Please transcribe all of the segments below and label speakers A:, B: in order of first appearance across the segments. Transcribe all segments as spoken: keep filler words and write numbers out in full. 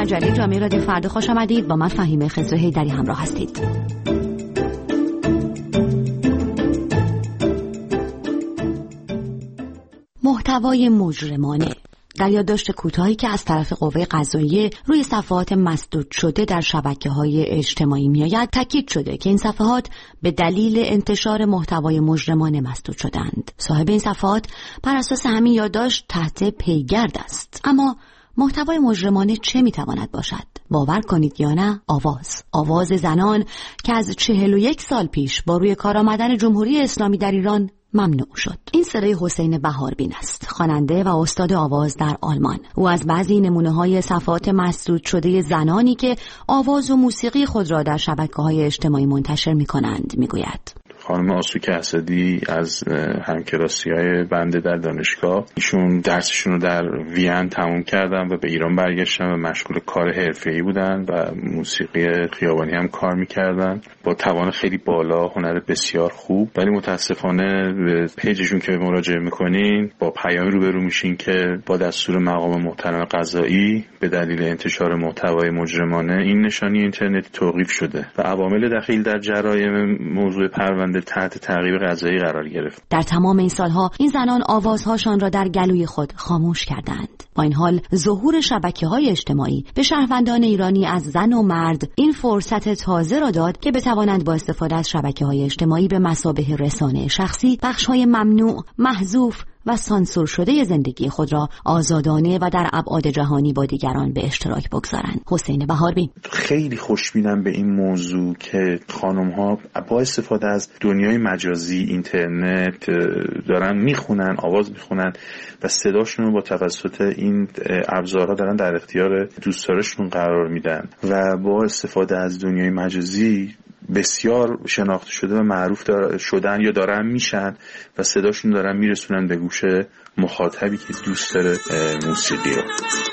A: مجله جامعه رادیو فردا خوش آمدید. با من فهیمه خضر حیدری همراه هستید. محتوای مجرمانه در یادداشت کوتاهی که از طرف قوه قضاییه روی صفحات مسدود شده در شبکه‌های اجتماعی میآید، تاکید شده که این صفحات به دلیل انتشار محتوای مجرمانه مسدود شدند. صاحب این صفحات بر اساس همین یادداشت تحت پیگرد است. اما محتوای مجرمانه چه میتواند باشد؟ باور کنید یا نه، آواز آواز زنان که از چهل و یک سال پیش با روی کار آمدن جمهوری اسلامی در ایران ممنوع شد. این صدای حسین بهاربین است، خواننده و استاد آواز در آلمان. او از بعضی نمونه‌های صفحات مسدود شده زنانی که آواز و موسیقی خود را در شبکه‌های اجتماعی منتشر می‌کنند میگوید.
B: خانم آسوک اسدی از همکلاسی‌های بنده در دانشگاه، ایشون درسشون رو در وین تموم کردن و به ایران برگشتن و مشغول کار حرفه‌ای بودن و موسیقی خیابانی هم کار می‌کردن با توان خیلی بالا، هنر بسیار خوب. ولی متاسفانه به پیجشون که مراجعه می‌کنین با پیامی روبرو میشین که با دستور مقام محترم قضایی به دلیل انتشار محتوای مجرمانه این نشانی اینترنتی توقیف شده و عوامل دخیل در جرایم موضوع پرونده تحت تعقیب قضایی قرار گرفت.
A: در تمام این سالها این زنان آوازهاشان را در گلوی خود خاموش کردند. با این حال ظهور شبکه‌های اجتماعی به شهروندان ایرانی از زن و مرد این فرصت تازه را داد که بتوانند با استفاده از شبکه‌های اجتماعی به مثابه رسانه شخصی بخش‌های ممنوع، محذوف و سانسور شده زندگی خود را آزادانه و در ابعاد جهانی با دیگران به اشتراک بگذارند. حسین بهاربین:
B: خیلی خوشبینم به این موضوع که خانم‌ها با استفاده از دنیای مجازی، اینترنت دارن میخونن، آواز میخونن و صداشون رو با توسط این ابزارها دارن در اختیار دوستدارشون قرار میدن و با استفاده از دنیای مجازی بسیار شناخته شده و معروف شدن یا دارن میشن و صداشون دارن میرسونن به گوش مخاطبی که دوست داره موسیقی رو.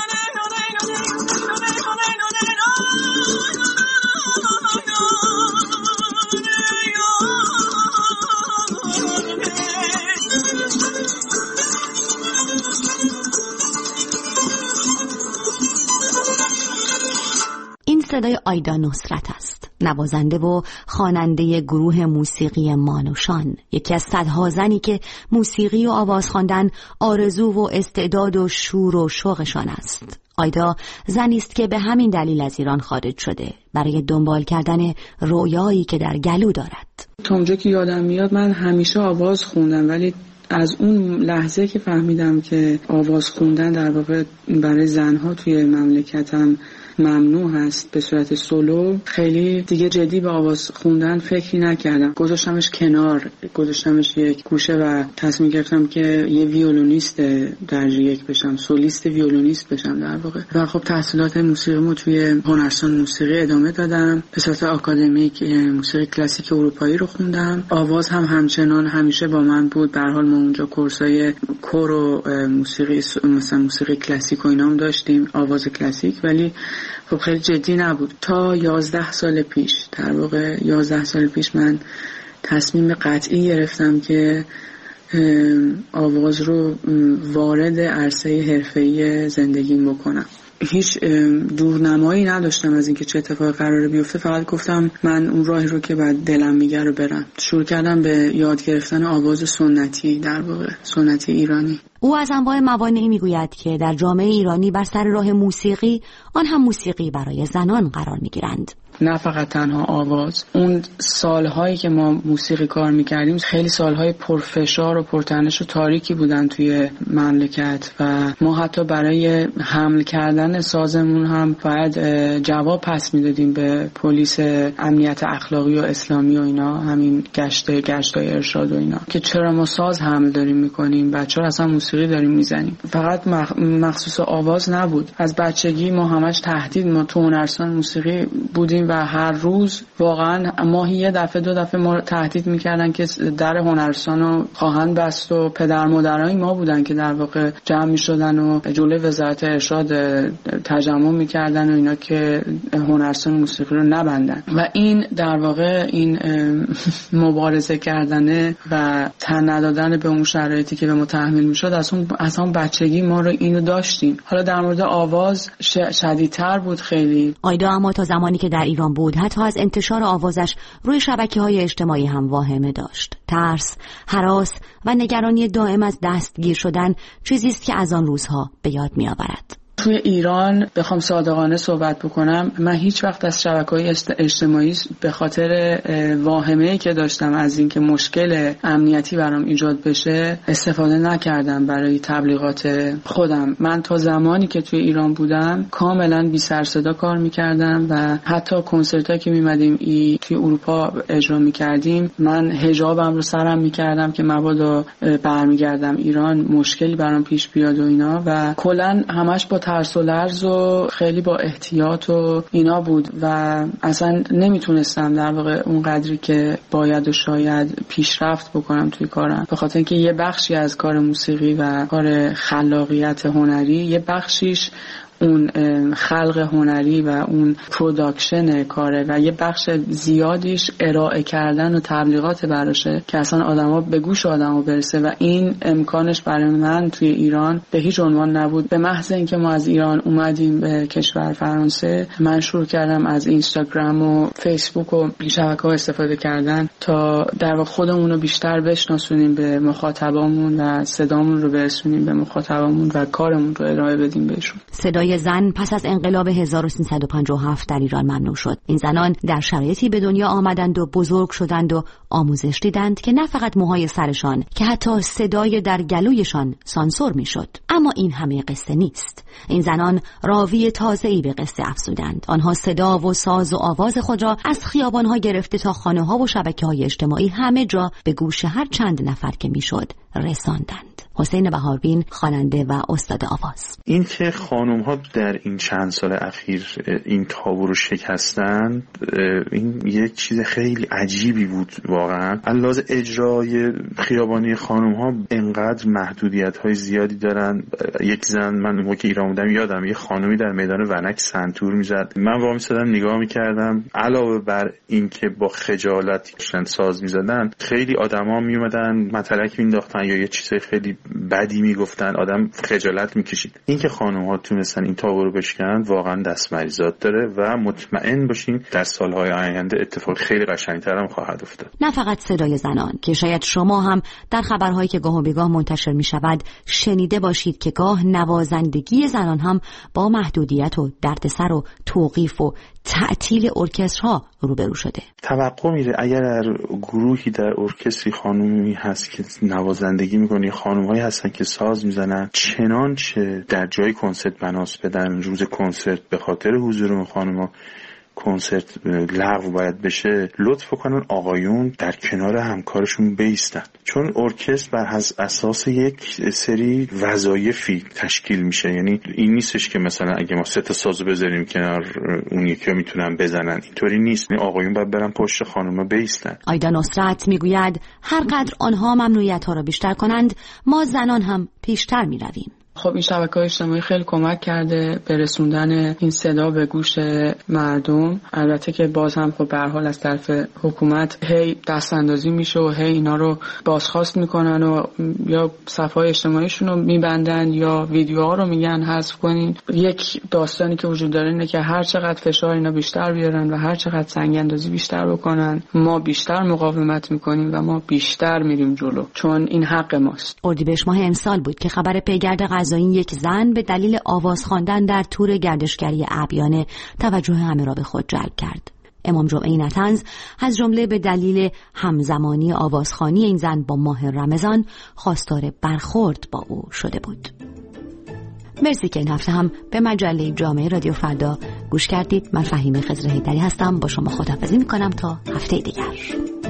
A: این صدای آیدا نصرت است، نوازنده و خواننده گروه موسیقی مانوشان، یکی از صدها زنی که موسیقی و آواز خواندن آرزو و استعداد و شور و شوقشان است. آیدا زنی است که به همین دلیل از ایران خارج شده برای دنبال کردن رویایی که در گلو دارد.
C: تا اونجا که یادم میاد من همیشه آواز خوندم، ولی از اون لحظه که فهمیدم که آواز خوندن در واقع برای زنها توی مملکتم ممنوع هست به صورت سولو، خیلی دیگه جدی به آواز خوندن فکری نکردم. گذاشتمش کنار، گذاشتمش یک گوشه و تصمیم گرفتم که یه ویولونیست درجه یک بشم، سولیست ویولونیست بشم در واقع. و خب تحصیلات موسیقیمو توی هنرستان موسیقی ادامه دادم. به صورت آکادمیک موسیقی کلاسیک اروپایی رو خوندم. آواز هم همچنان همیشه با من بود. به هر حال ما اونجا کورسای کور و موسیقی مثلا موسیقی کلاسیک و اینام داشتیم، آواز کلاسیک، ولی خب خیلی جدی نبود. تا یازده سال پیش، در واقع یازده سال پیش من تصمیم قطعی گرفتم که آواز رو وارد عرصه حرفه‌ای زندگیم بکنم. هیچ دورنمایی نداشتم از اینکه چه اتفاقی قراره بیفته، فقط گفتم من اون راهی رو که بعد دلم میگه رو برم. شروع کردم به یاد گرفتن آواز سنتی، در واقع سنتی ایرانی.
A: او از انواع موانعی میگوید که در جامعه ایرانی بر سر راه موسیقی، آن هم موسیقی برای زنان، قرار میگیرند.
C: نه فقط تنها آواز. اون سالهایی که ما موسیقی کار میکردیم خیلی سالهای پرفشار و پرتنش و تاریکی بودن توی مملکت و ما حتی برای حمل کردن سازمون هم باید جواب پس میدادیم به پلیس امنیت اخلاقی و اسلامی و اینا، همین گشت گشتای ارشاد و اینا، که چرا ما ساز حمل داریم میکنیم و چرا اصلا موسیقی داریم میزنیم. فقط مخصوص آواز نبود، از بچگی ما همش تهدید، ما تو هنرستان موسیقی بودیم و هر روز واقعا ماهی یه دفعه دو دفعه ما تهدید میکردن که در هنرستان رو خواهند بست و پدر مادرای ما بودن که در واقع جمع میشدن و جلوی وزارت ارشاد تجمع میکردن و اینا که هنرستان موسیقی رو نبندن و این در واقع این مبارزه کردنه و تن ندادن به اون شرایطی که به ما تحمیل میشد از اون از اون بچگی ما رو اینو داشتیم. حالا در مورد آواز شدیدتر بود خیلی.
A: آیدا اما تا زمانی که در ایران بود حتی از انتشار آوازش روی شبکه‌های اجتماعی هم واهمه داشت. ترس، هراس و نگرانی دائم از دستگیر شدن چیزی است که از آن روزها به یاد می‌آورد.
C: توی ایران بخوام صادقانه صحبت بکنم، من هیچ وقت از شبکه‌های اجتماعی به خاطر واهمه‌ای که داشتم از اینکه مشکل امنیتی برام ایجاد بشه استفاده نکردم برای تبلیغات خودم. من تا زمانی که توی ایران بودم کاملا بی سر صدا کار می‌کردم و حتی کنسرتایی که می‌مدیم توی اروپا اجرا می‌کردیم من حجابم رو سرم می‌کردم که مبادا برمیگردم ایران مشکلی برام پیش بیاد و اینا و کلاً همش با ترس و لرز و خیلی با احتیاط و اینا بود و اصلا نمیتونستم در واقع اون قدری که باید و شاید پیشرفت بکنم توی کارم، به خاطر اینکه یه بخشی از کار موسیقی و کار خلاقیت هنری یه بخشیش اون خلق هنری و اون پروداکشن کاره و یه بخش زیادیش ارائه کردن و تبلیغات براشه که اصلا آدما به گوش آدما برسه و این امکانش برای من توی ایران به هیچ عنوان نبود. به محض اینکه ما از ایران اومدیم به کشور فرانسه من شروع کردم از اینستاگرام و فیسبوک و شبکه‌ها استفاده کردن تا در واقع خودمون رو بیشتر بشناسونیم به مخاطبامون و صدامون رو برسونیم به مخاطبامون و کارمون رو ارائه بدیم بهشون.
A: صدای زن پس از انقلاب هزار و سیصد و پنجاه و هفت در ایران ممنوع شد. این زنان در شرایطی به دنیا آمدند و بزرگ شدند و آموزش دیدند که نه فقط موهای سرشان که حتی صدای در گلویشان سانسور میشد. اما این همه قصه نیست. این زنان راوی تازه‌ای به قصه افزودند. آنها صدا و ساز و آواز خود را از خیابان‌ها گرفته تا خانه‌ها و شبکه‌های اجتماعی همه جا به گوش هر چند نفر که میشد رساندند. حسین بهاربین، خواننده و استاد آواز.
B: این که خانم ها در این چند سال اخیر این تابو رو شکستن، این یک چیز خیلی عجیبی بود واقعا. علاوه اجرای خیابانی خانم ها انقدر محدودیت های زیادی دارن. یک زن، من موقعی که ایران بودم یادم یه خانمی در میدان ونک سنتور میزد، من واقعا میسادم نگاه میکردم. علاوه بر این که با خجالت ساز میزدن، خیلی آدما میومدن مطلق مینداختن یا یه چیز خیلی بدی میگفتن، آدم خجالت میکشید. این که خانم‌ها تونستن این تابو رو بشکنن واقعا دست مریضات داره و مطمئن باشین در سالهای آینده اتفاق خیلی قشنگتر هم خواهد افتاد.
A: نه فقط صدای زنان که شاید شما هم در خبرهایی که گاه و بیگاه منتشر میشود شنیده باشید که گاه نوازندگی زنان هم با محدودیت و دردسر و توقیف و تعطیل ارکسترها روبرو شده.
B: توقع میره اگر در گروهی در ارکستری خانومی هست که نوازندگی میکنه، خانم‌هایی هستن که ساز میزنن، چنانچه در جای کنسرت بناس بدن روز کنسرت به خاطر حضور اون خانم‌ها کنسرت لغو باید بشه، لطف کنن آقایون در کنار همکارشون بیستن، چون ارکستر بر اساس یک سری وظایفی تشکیل میشه. یعنی این نیستش که مثلا اگه ما سه تا سازو بذاریم کنار اون یکی میتونن بزنن، اینطوری نیست. آقایون باید برن پشت خانوما بیستن.
A: آیدا نصرت میگوید هر قدر آنها ممنوعیت ها را بیشتر کنند ما زنان هم پیشتر میرویم.
C: خب این شبکه‌های اجتماعی خیلی کمک کرده به رسوندن این صدا به گوش مردم. البته که باز هم خب به هر حال از طرف حکومت هی دستاندازی میشه و هی اینا رو بازخواست میکنن و یا صفحات اجتماعیشون رو میبندن یا ویدیوها رو میگن حذف کنین. یک داستانی که وجود داره اینه که هر چقدر فشار اینا بیشتر بیارن و هر چقدر سنگ اندازی بیشتر بکنن ما بیشتر مقاومت میکنیم و ما بیشتر میریم جلو، چون این حق ماست.
A: اردیبهشت ماه امسال بود که خبر پیگرد این یک زن به دلیل آواز خواندن در تور گردشگری اعیانه توجه همه را به خود جلب کرد. امام جمعه نطنز از جمله به دلیل همزمانی آوازخوانی این زن با ماه رمضان خواستار برخورد با او شده بود. مرسی که این هفته هم به مجله جامعه رادیو فردا گوش کردید. من فهیمه خضر حیدری هستم، با شما خداحافظی میکنم تا هفته دیگر.